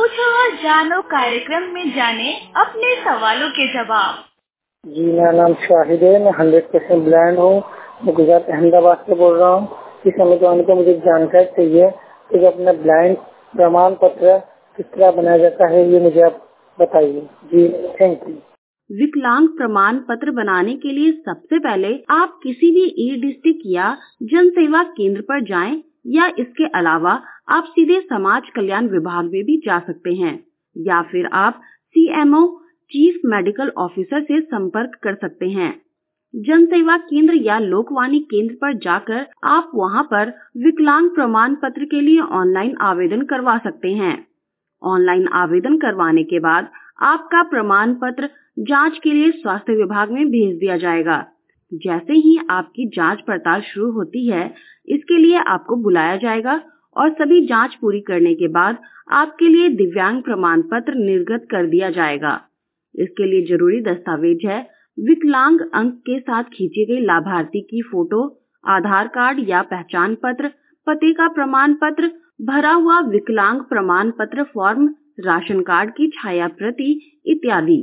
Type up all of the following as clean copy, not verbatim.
पूछो और जानो कार्यक्रम में जाने अपने सवालों के जवाब। जी, मेरा नाम शाहिद है। मैं 100% ब्लाइंड हूँ। मैं गुजरात अहमदाबाद से बोल रहा हूँ। इस समय को मुझे जानकारी चाहिए कि अपना ब्लाइंड प्रमाण पत्र किस तरह बनाया जाता है, ये मुझे आप बताइए। जी, थैंक यू। विकलांग प्रमाण पत्र बनाने के लिए सबसे पहले आप किसी भी ई-डिस्ट्रिक्ट या जन सेवा केंद्र पर जाएं, या इसके अलावा आप सीधे समाज कल्याण विभाग में भी जा सकते हैं, या फिर आप CMO चीफ मेडिकल ऑफिसर से संपर्क कर सकते हैं। जन सेवा केंद्र या लोकवाणी केंद्र पर जाकर आप वहां पर विकलांग प्रमाण पत्र के लिए ऑनलाइन आवेदन करवा सकते हैं। ऑनलाइन आवेदन करवाने के बाद आपका प्रमाण पत्र जांच के लिए स्वास्थ्य विभाग में भेज दिया जाएगा। जैसे ही आपकी जांच पड़ताल शुरू होती है, इसके लिए आपको बुलाया जाएगा और सभी जांच पूरी करने के बाद आपके लिए दिव्यांग प्रमाण पत्र निर्गत कर दिया जाएगा। इसके लिए जरूरी दस्तावेज है विकलांग अंक के साथ खींची गई लाभार्थी की फोटो, आधार कार्ड या पहचान पत्र, पते का प्रमाण पत्र, भरा हुआ विकलांग प्रमाण पत्र फॉर्म, राशन कार्ड की छाया प्रति इत्यादि।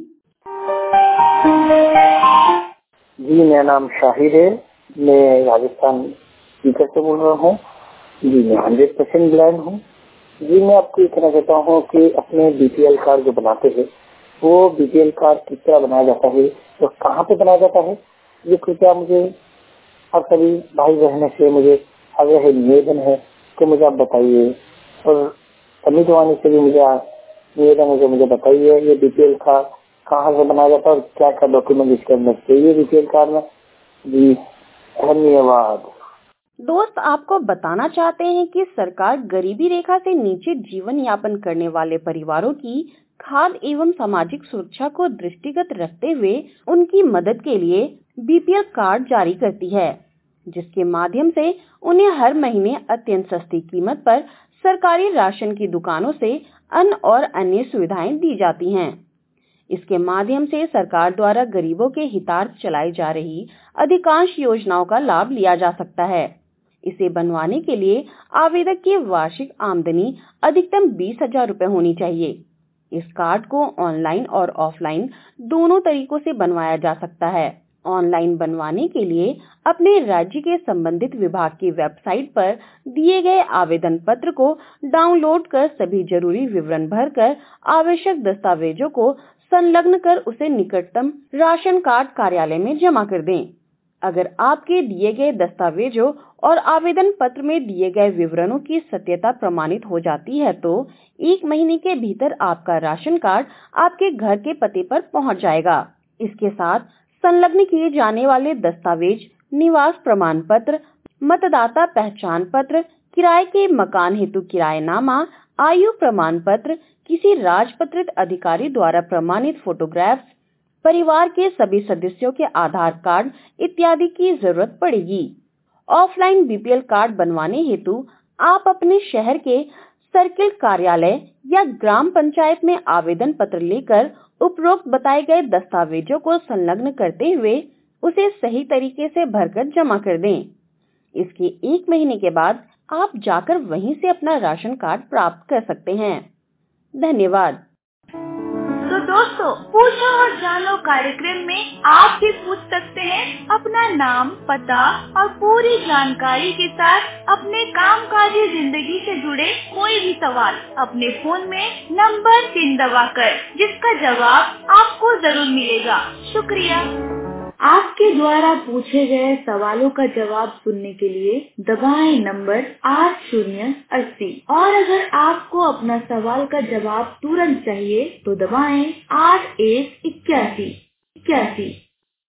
जी, मेरा नाम शाहिद है। मैं राजस्थान सीकर से बोल रहा हूँ। जी, मैं 100% ब्लाइंड हूँ। जी, मैं आपको ये कहना चाहता हूँ कि अपने BPL कार्ड जो बनाते हैं, वो BPL कार्ड किस तरह बनाया जाता है और कहाँ पे बनाया जाता है, ये कृपया मुझे और सभी भाई बहनों से मुझे आग्रह निवेदन है कि मुझे आप बताइए। और सभी जवानी से भी मुझे निवेदन है कि मुझे बताइए ये BPL कार्ड कहाँ से बनाया जाता है और क्या क्या डॉक्यूमेंट इसके अंदर चाहिए BPL कार्ड में। जी, धन्यवाद। दोस्त, आपको बताना चाहते हैं कि सरकार गरीबी रेखा से नीचे जीवन यापन करने वाले परिवारों की खाद्य एवं सामाजिक सुरक्षा को दृष्टिगत रखते हुए उनकी मदद के लिए BPL कार्ड जारी करती है, जिसके माध्यम से उन्हें हर महीने अत्यंत सस्ती कीमत पर सरकारी राशन की दुकानों से अन्न और अन्य सुविधाएं दी जाती हैं। इसके माध्यम से सरकार द्वारा गरीबों के हितार्थ चलाई जा रही अधिकांश योजनाओं का लाभ लिया जा सकता है। इसे बनवाने के लिए आवेदक की वार्षिक आमदनी अधिकतम 20,000 रुपए होनी चाहिए। इस कार्ड को ऑनलाइन और ऑफलाइन दोनों तरीकों से बनवाया जा सकता है। ऑनलाइन बनवाने के लिए अपने राज्य के संबंधित विभाग की वेबसाइट पर दिए गए आवेदन पत्र को डाउनलोड कर सभी जरूरी विवरण भरकर आवश्यक दस्तावेजों को संलग्न कर उसे निकटतम राशन कार्ड कार्यालय में जमा कर दें। अगर आपके दिए गए दस्तावेजों और आवेदन पत्र में दिए गए विवरणों की सत्यता प्रमाणित हो जाती है तो 1 महीने के भीतर आपका राशन कार्ड आपके घर के पते पर पहुंच जाएगा। इसके साथ संलग्न किए जाने वाले दस्तावेज निवास प्रमाण पत्र, मतदाता पहचान पत्र, किराए के मकान हेतु किराएनामा, आयु प्रमाण पत्र, किसी राजपत्रित अधिकारी द्वारा प्रमाणित फोटोग्राफ्स, परिवार के सभी सदस्यों के आधार कार्ड इत्यादि की जरूरत पड़ेगी। ऑफलाइन BPL कार्ड बनवाने हेतु आप अपने शहर के सर्किल कार्यालय या ग्राम पंचायत में आवेदन पत्र लेकर उपरोक्त बताए गए दस्तावेजों को संलग्न करते हुए उसे सही तरीके से भरकर जमा कर दें। इसके 1 महीने के बाद आप जाकर वहीं से अपना राशन कार्ड प्राप्त कर सकते हैं। धन्यवाद। तो दोस्तों, पूछो और जानो कार्यक्रम में आप भी पूछ सकते हैं अपना नाम, पता और पूरी जानकारी के साथ अपने कामकाजी जिंदगी से जुड़े कोई भी सवाल अपने फोन में नंबर 3 दबाकर, जिसका जवाब आपको जरूर मिलेगा। शुक्रिया। आपके द्वारा पूछे गए सवालों का जवाब सुनने के लिए दबाएं नंबर 8080 और अगर आपको अपना सवाल का जवाब तुरंत चाहिए तो दबाएं 8181।